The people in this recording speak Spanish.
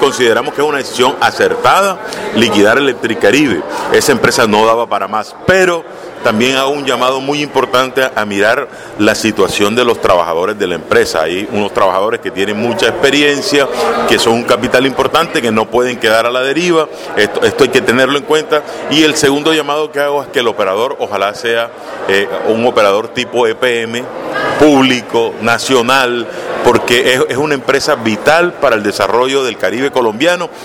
consideramos que es una decisión acertada liquidar Electricaribe. Esa empresa no daba para más, pero también hago un llamado muy importante a mirar la situación de los trabajadores de la empresa. Hay unos trabajadores que tienen mucha experiencia, que son un capital importante, que no pueden quedar a la deriva. Esto hay que tenerlo en cuenta. Y el segundo llamado que hago es que el operador ojalá sea un operador tipo EPM, público, nacional, porque es una empresa vital para el desarrollo del Caribe colombiano